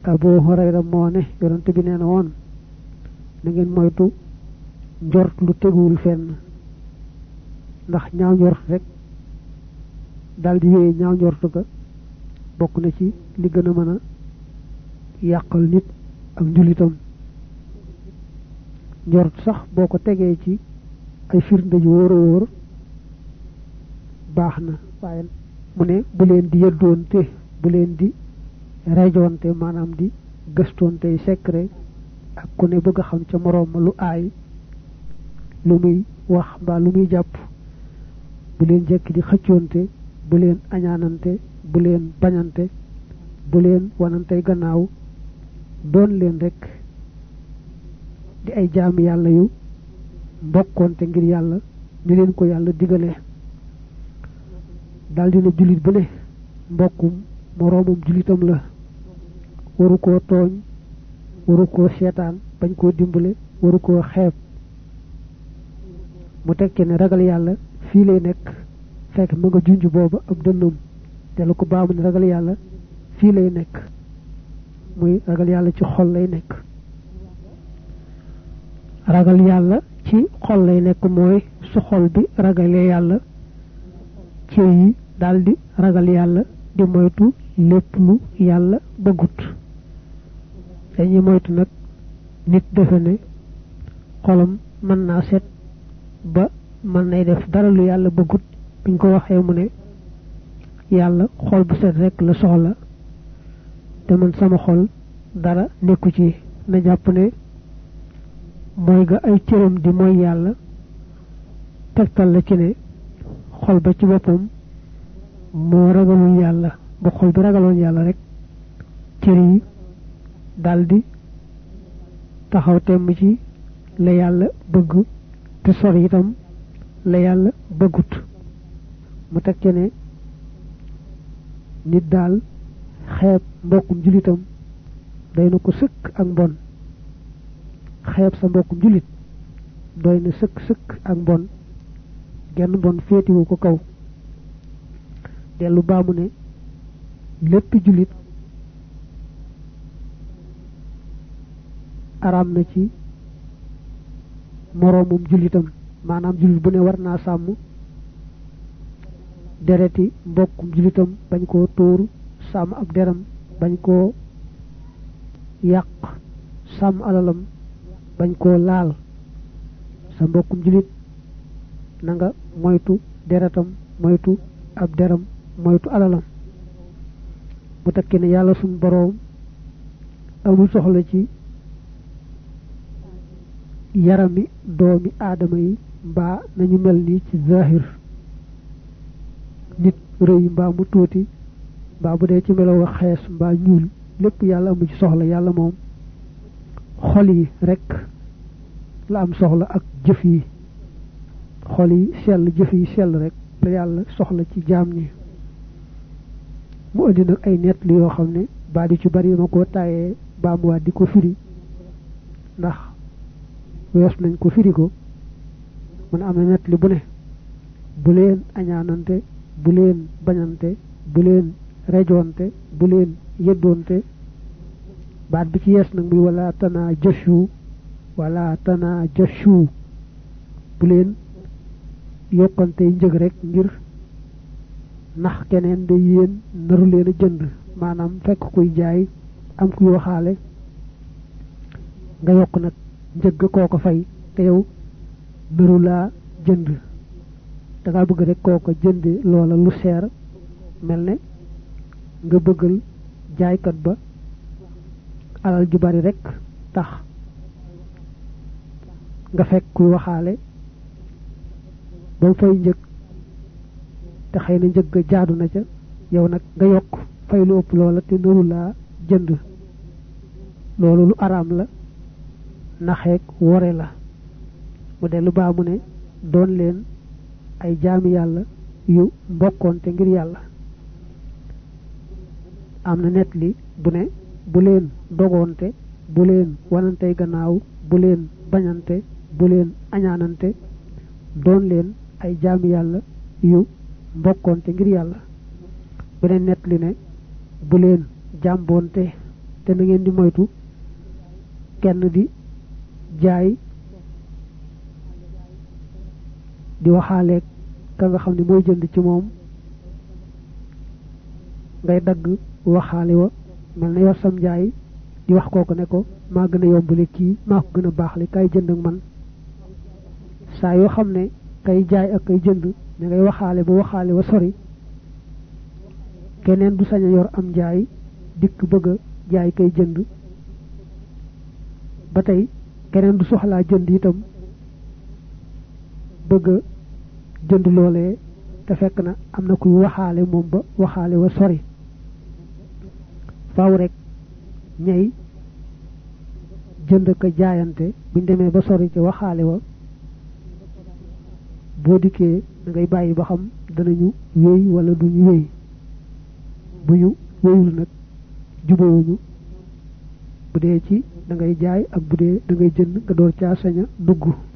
Abu Hurayra moo ne yonent bi nee na woon na ngeen moytu njort lu teguwul fenn ndax ñaaw njort rek daldi wéy ñaaw njort ga bokk na ci li gën a mën a yàqal nit ak njulitam njort sax boo ko tegee ci ay firnde yu wóor a wóor baax na waaye mu ne bu leen di yëddoonte bu leen di rejoonte maanaam di gëstoonte secret ak ku ne bëgg a xam ca moroom ma lu aay lu muy wax mbaa lu muy jàpp bu leen jekki di xëccoonte bu leen añaanante bu leen bañante bu leen wanantey gannaaw doon leen rek di ay jaami yàlla yu mbokkoonte ngir yàlla ni leen ko yàlla digalee daldi na jullit bu ne mbokkum moroomum jullitam la waru koo tooñ waru koo seetaan bañ koo dimbale waru koo xeeb mu tekki ne ragal yàlla fii lay nekk fekk ma nga junj booba ab dënnam te lu ko baamu ne ragal yàlla fii lay nekk muy ragal yàlla ci xol lay nekk ragal yàlla ci xol lay nekk mooy su xol bi ragalee yàlla ci yi daldi ragal yàlla di moytu lépp lu yàlla bëggut dañuy moytu nag nit defe ne xolam mën naa set ba mën nay def dara lu yàlla bëggut biñ ko waxee mu ne yàlla xol bu set rek la soxla te man sama xol dara nekku ci na jàpp ne mooy ga ay cëram di mooy yàlla tegtal la ci ne xol ba ci boppam moo ragalul yàlla bu xol bi ragaloon yàlla rek cër yi daldi taxaw temm ci la yàlla bëgg te sori itam la yàlla bëggut mu teg ci ne nit daal xeeb mbokkum julitam doy na ko sëkk ak mbon xeeb sa mbokkum julit doy na sëkk ak mbon genn mbon féetiwu ko kaw dellu baamu ne lépp julit araam na ci moroomum julitam maanaam julit bu ne war naa sàmm dereti mbokkum julitam bañ koo tuur sàmm ab deram bañ koo yàq sàmm alalam bañ koo laal sa mbokkum julit na nga moytu deretam moytu ab deram moytu alalam mu tekki ne yàlla suñu boroom amul soxla ci yarami doomi aadama yi mbaa nañu mel ni ci zahir nit rëy mbaa mu tuuti mbaa bu dee ci melaw xees mbaa ñuul lépp yàlla amu ci soxla yàlla moom xol yi rek la am soxla ak jëf yi xol yi sell jëf yi sell rek la yàlla soxla ci jaam ñi mu indi nag ay nett li yoo xam ne baa di ci bari ma koo tàyyee baamuwaat di ko firi ndax wees nañ ko firi ko mun am na nett li bu ne bu leen añaanante bu leen bañante bu leen rejoonte bu leen yëddoonte baat bi ci yees nag muy wala tanaa jashu bu leen yokkante njëg rek ngir nax keneen de yéen naru leen a jënd maanaam fekk kuy jaay am kuy waxaale nga yokk nag njëg kooko fay te yow naru laa jënd da ngaa bëgg rek kooko jënde loola lu seer mel ne nga bëggal jaaykat ba alal ju bari rek tax nga fekk kuy waxaale ba fay njëg te xëy na njëg ga jaadu na ca yow nag nga yokk fay lu ëpp loola te naru laa jënd loolu lu araam la naxeek wore la mu dellu baa mu ne doon leen ay jaami yàlla yu mbokkoonte ngir yàlla am na net li bu ne bu leen dogoonte bu leen wanantey gannaaw bu leen bañante bu leen añaanante doon leen ay jaami yàlla yu mbokkoonte ngir yàlla beneen net li ne bu leen jàmboonte te na ngeen di moytu kenn di jaay di waxaaleeg ka nga xam ne mooy jënd ci moom ngay dagg waxaale wa mel na yor sam jaay di wax kooku ne ko maa gën a yombale kii maa ko gën a baaxle kay jënd ak man saa yoo xam ne kay jaay ak kay jënd da ngay waxaale ba waxaale wa sori keneen du sañ a yor am jaay dikk bëgg a jaay kay jënd ba tey keneen du soxlaa jënd itam bëgg a jënd loolee te fekk na am na kuy waxaale moom ba waxaale wa sori faaw rek ñay jënd ka jaayante buñ demee ba sori ci waxaale wa boo dikkee da ngay bàyyi ba xam danañu wéy wala duñu wéy bu ñu wéyul nag jubóowuñu bu dee ci da ngay jaay ak bu dee da ngay jënd nga door caa sañ a dugg